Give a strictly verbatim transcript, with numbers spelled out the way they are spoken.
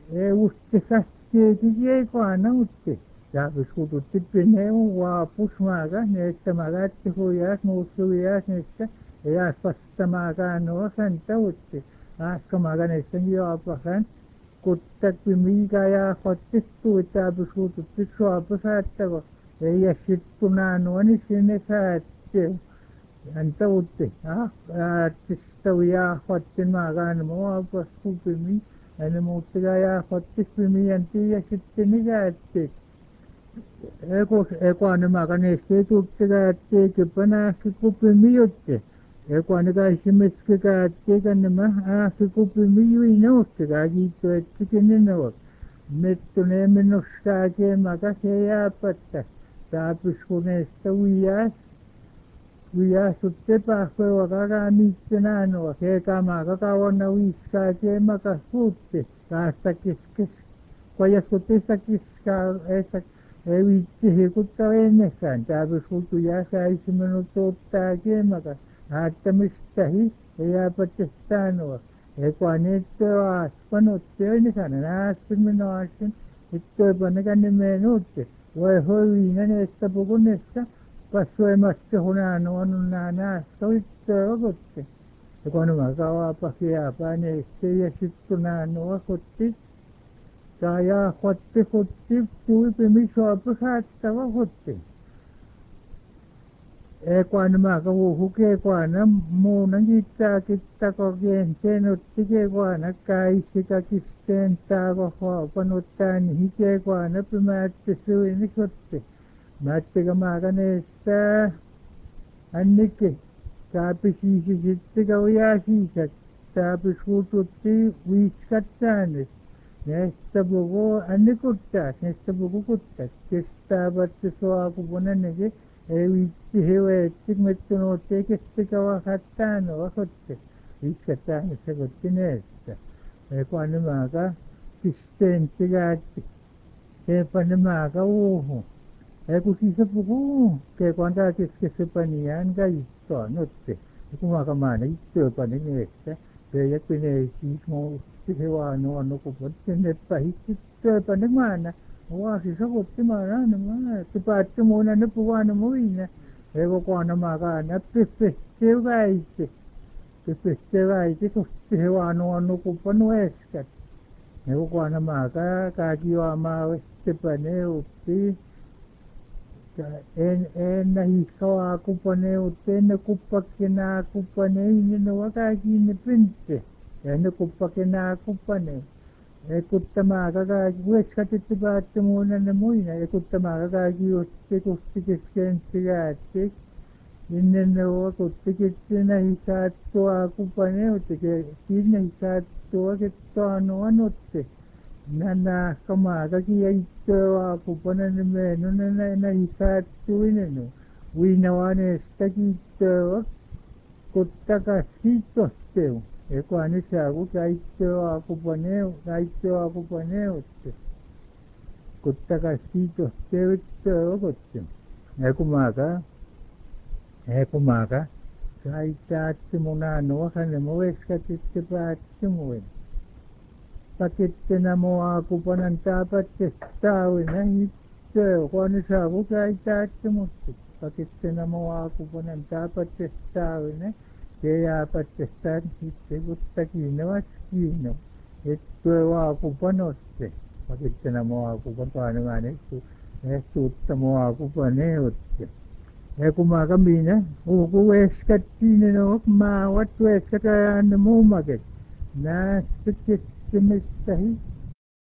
e uste kaskeeti kiekwana utte. Taapis kututti pinne un waapus maaga, neetta magaatti huias muussu vias neetta, e as pastamagaan no santa utte. Aska maga neetta juopakan, kuttak pimiga ja hottis tuitaapis kututti suopa saattako. Ei jäsittu naanuani sinne saatteu. Anta utte, ah, artista ja hottin maagaan muopas kupimi. Ene muuttiga ja hottis pimi anti ja sitten ikäatti. Eko eko ne makanesti tuttiga atti kipanaakki kupimi jutte. Eko ne kaisimeski kaatti kannema aakki kupimi juinoustiga kiitto ettikin nenevot. Mettu ne minuskaa kemaka se jääpättä. Taapis kuneesta uijas. Uijas utte pahkoa kakaa mitte naanoa. Se kamaa kakauonna uiskaa kemaka suutti. Taasta kiskis. Kojas kutista kiskaa eessä. Ei vitsi hikutta ennestään. Taapis kutu jäsäisi minut ottaa kemaka. Aattamistahi. Ei jääpättästään oo. Eko niittö aaspan otte ennestään. Aaspan minä aasin. Ittö pannekan nimeen utte. Voi hoiina neesta pukunesta. Kasvoimassa hunaan on näästä ittö okotte. Eko nämä kauapa kiapaa neistä ja sitten nään okotti. Ja ja kotti kotti tuipi misoapa saattava kotti. Eko nämä kauhu kekoana muunan kittää kittää kokeen sen otti kekoana käisika kisteen taako huopanut tän hikekoana pimäätti suini kotti. Mättikä maakaneesta annikki. Taapis siisi sitten kaujaa siisat. Taapis kututti viiskat säännös. Näistä puhuu annikuttas, näistä puhuu kuttas. Kestääpätti suakupunennekin. Ei viitsi hiveettik mettunuutti kestikä vahattaan vakotti. Viiskat säännös se kotti näistä. Eikä nämääkä kisteentti käytti. Eipä nämääkä uuhu. Eiku siis puhuu, kekoan tää keskessä paniaan käyttöä notte. Eiku maakamaana ittöä pani neestä. Se jäppi ne siis muutti se vaan on nukupotti neppä hittyä pani maana. Vaasi sokutti maana maana. Se päätti muina ne puhuana muina. Eiku koana maakaan näppipehtiä väiti. Pehtiä väiti suhti se vaan on nukuponu äskät. Eiku koana maakaan kaikki juomaa vestipä neuppi. En en nähi saa kupane utte en kuppake nää kupane ei ne vakaa kiinni pintte. En kuppake nää kupane. Ei kuttamaa kakaa kueskatitti päätti muina ne muina. Ei kuttamaa kakaa kiusti kusti keskentti jäätti. Ennen ne kutti kitti nähi saattua kupane utte. Kiinni nähi saattua kettoa nuon utte. Nana kama kaki ya ito ako pa na naman no na na na isatu ina no winawane staki ito kutta kaskito teo e ko ani sa ko ka ito ako pa neo ka ito ako pa neo kutta kaskito teo ito kotte e ko maka e ko maka ka itatu muna no kana mo eskatit pa tumuin. Pakittena mua kupanan tapatte taawina hittöö koni saavu käytäätte musti. Pakittena mua kupanan tapatte taawina te jääpätte tän hitte kutta kiinnoas kiinno. Hittöö waa kupanotte. Pakittena mua kupan paanamaan ehtu ehtuutta mua kupaneutte. Ja kun mä kamina uku eskattiin no mä vattu eskataan muumaket. Nää sitten mistähi